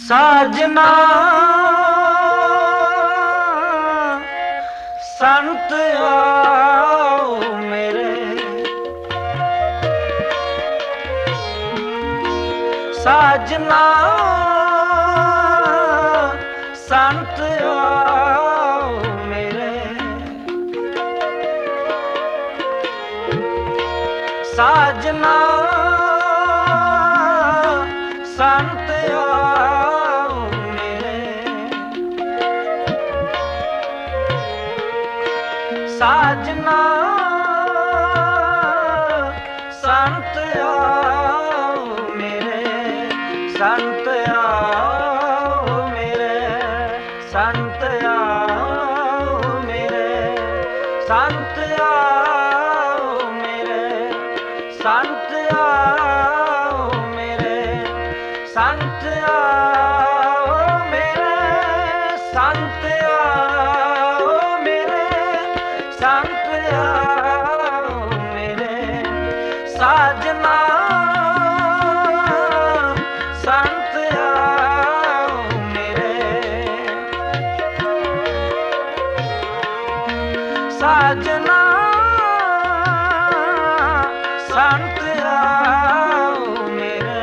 ਸਾਜਨਾ ਸੰਤ ਆਓ ਮੇਰੇ, ਸਾਜਨਾ ਸੰਤ ਆਓ ਮੇਰੇ, ਸਾਜਨਾ ਸੰਤ ਆਓ ਮੇਰੇ, ਸਾਜਨਾ ਸੰਤ ਆਓ ਮੇਰੇ, ਸੰਤ ਆਓ ਮੇਰੇ, ਸੰਤ ਆਓ ਮੇਰੇ, ਸੰਤ ਆਓ ਮੇਰੇ, ਸੰਤ ਆਓ ਮੇਰੇ, ਸੰਤ ਆਓ ਮੇਰੇ, ਸੰਤ ਆਓ ਮੇਰੇ, ਸੰਤ ਆਓ ਮੇਰੇ, ਸਾਜਨਾ ਸੰਤ ਆਓ ਮੇਰੇ, ਸਾਜਨਾ ਸੰਤ ਆਓ ਮੇਰੇ।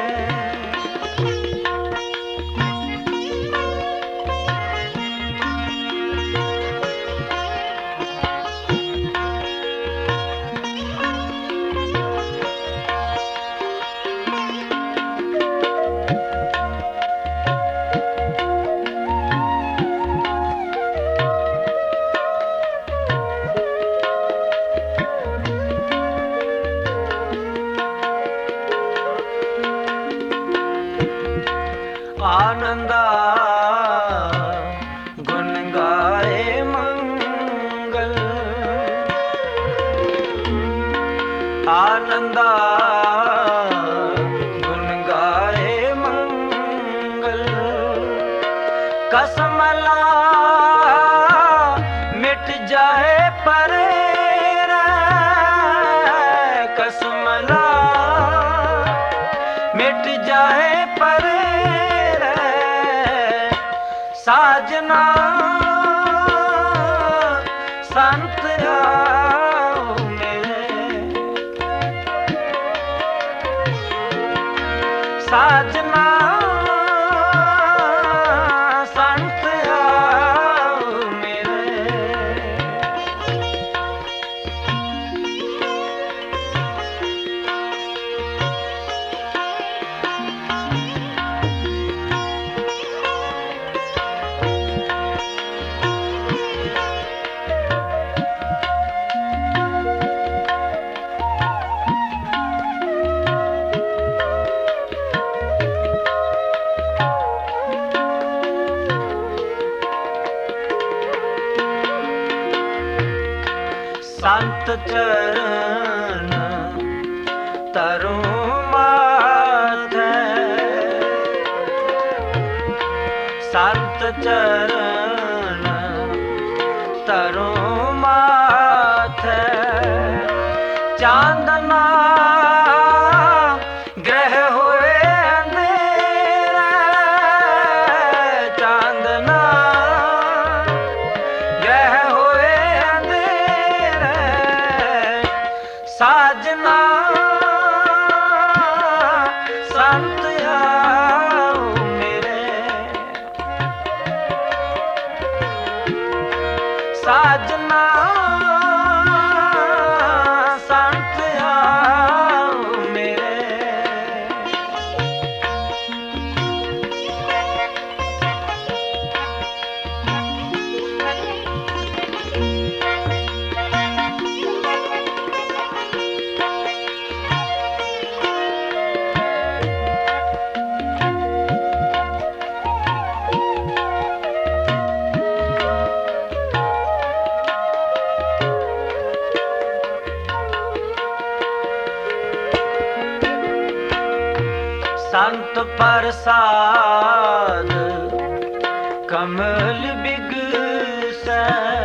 ਆਨੰਦਾ ਗੁਣ ਗਾਏ ਮੰਗਲ, ਆਨੰਦਾ ਗੁਣ ਗਾਏ ਮੰਗਲ, ਕਸਮ ਲਾ ਮਿਟ ਜਾਏ ਪਰੇ ਰਹਿ, ਕਸਮ ਲਾ ਮਿਟ ਜਾਏ ਪਰੇ, ਸਾਜਨਾ ਸੰਤ ਆਓ ਮੇਰੇ, ਸਾਜਨਾ ਸੰਤ ਆਓ ਮੇਰੇ, ਸੰਤ ਚਰਨ ਤਰੁ ਮਾਥੈ, ਸੰਤ ਚਰਨ ਤਰੁ ਮਾਥੈ, ਚਾਂਦਨਾ ਗ੍ਰਹਿ ਹੋਏ ਅੰਧੇਰਾ, ਚਾਂਦਨਾ ਗ੍ਰਹਿ ਹੋਏ ਅੰਧੇਰਾ, ਸਾਜਨਾ ਸੰਤ ਆਓ ਮੇਰੇ, ਸਾਜਨਾ ਸੰਤ ਆਓ ਮੇਰੇ। संत प्रसाद कमल बिगसै,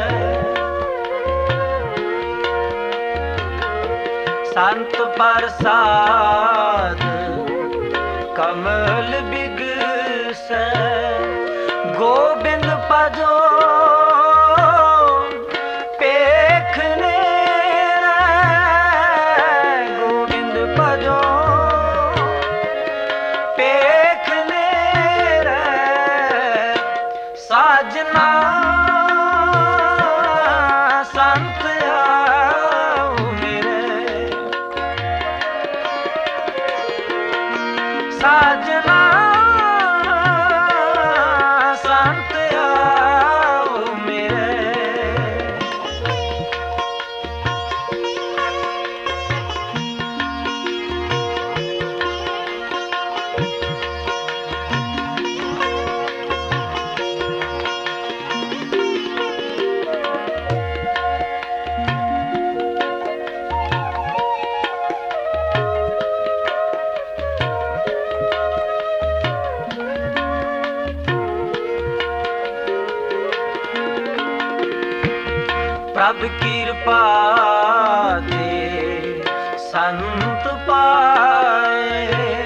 संत प्रसाद कमल बिगसै, सै गोबिंद भजो पेखने गोबिंद भजो पेखने साजना संत आओ मेरे साजना संत आओ मेरे प्रभ कृपा दे संत पाए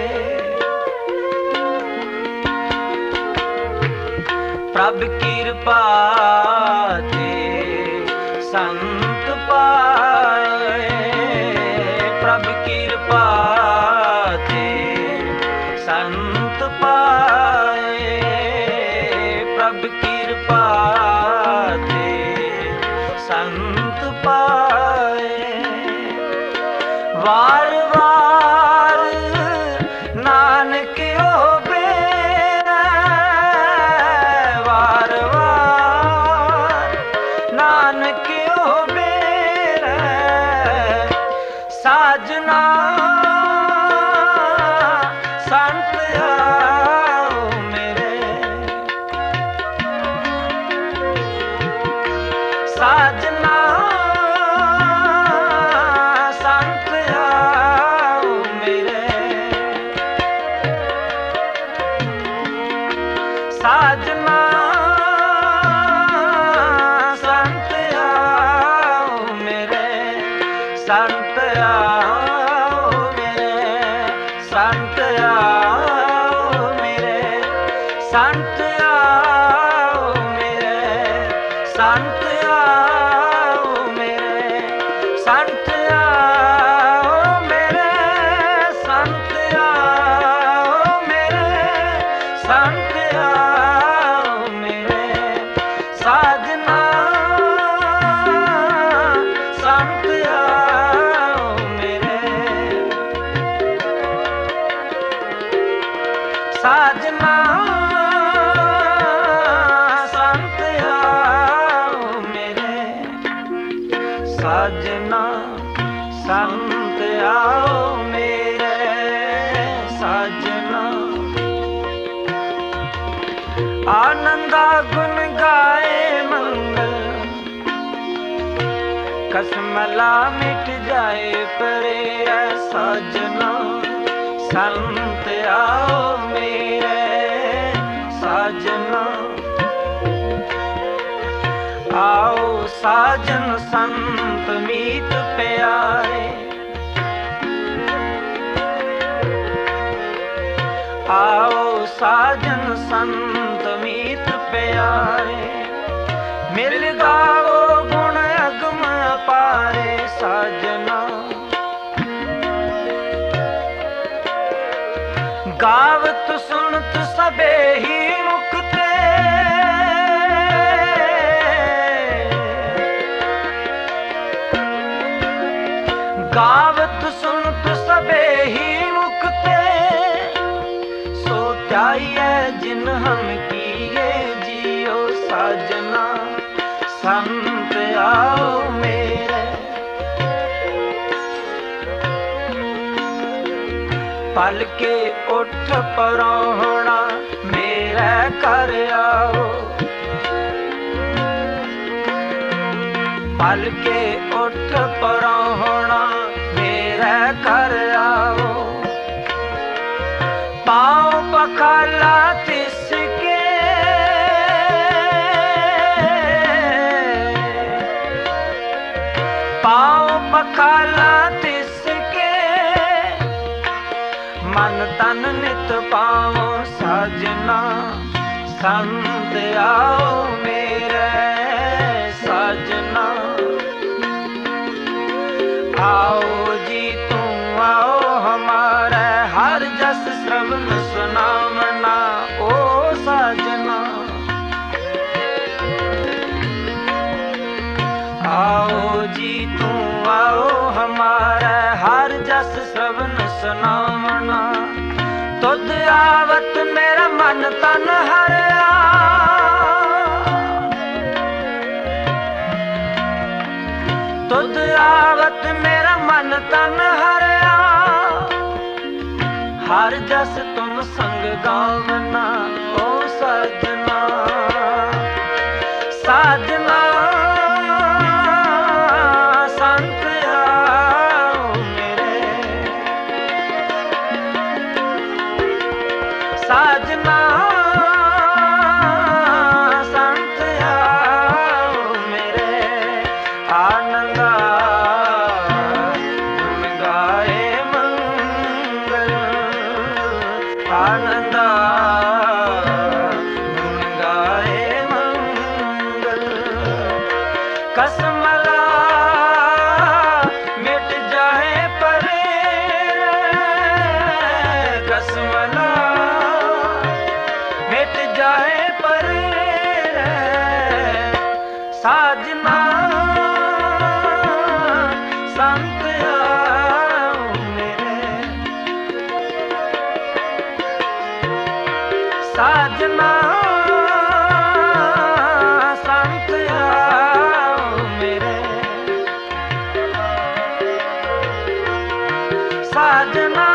प्रभ कृपा दे संत पाए प्रभ कृपा दे संत पाए प्रभ कृपा दे संत पाए वार वार नानक ओ बेरा वार वार नानक ओ बेरा साजना संत आओ मेरे साजना संत आओ मेरे साजना संत आओ मेरे संत आओ मेरे संत आओ मेरे संत आओ मेरे संत आओ मेरे संत आओ मेरे संत आओ मेरे संत आओ मेरे साजना संत आओ मेरे साजना संत आओ मेरे साजना संत आओ मेरे साजना आनंदा गुन गाए मंगल कसमला मिट जाए परे साजना संत आओ मेरे साजना आओ साजन संत मीत प्यारे आओ साजन संत मीत प्यारे मिल गाओ गुण अगम पारे साजना गावत सुनत सबे ही मुक्ते गावत सुनत सबे ही मुक्ते सो त्याइए जिन हम किए जियो साजना संत आओ मेरे पल के उठ परोहना मेरे घर आओ पल के उठ परोहना मेरे घर आओ पाँव पखाला तिसके पाँव पखाला तिसके ਮਨ ਤਨ ਨਿਤ ਪਾਵੋ ਸਾਜਨਾ ਸੰਤ ਆਓ ਮੇਰੇ ਸਾਜਨਾ आओ जी तुम आओ हमारे हर जस श्रवण सुनावना ओ साजना आओ जी तुम आओ हमारे हर जस श्रवण सुनावना तुद आवत मेरा मन तन हरिया तुद आवत मेरा मन तन हरिया हर जस तुम संग गावना ओ साजना साजना संत आओ मेरे साजना संत आओ मेरे आनंद आनंद गुण गाए मंगल कसमला मिट जाए परे कसमला मिट जाए परे साजना संत आओ मेरे साजना संत आओ मेरे साजना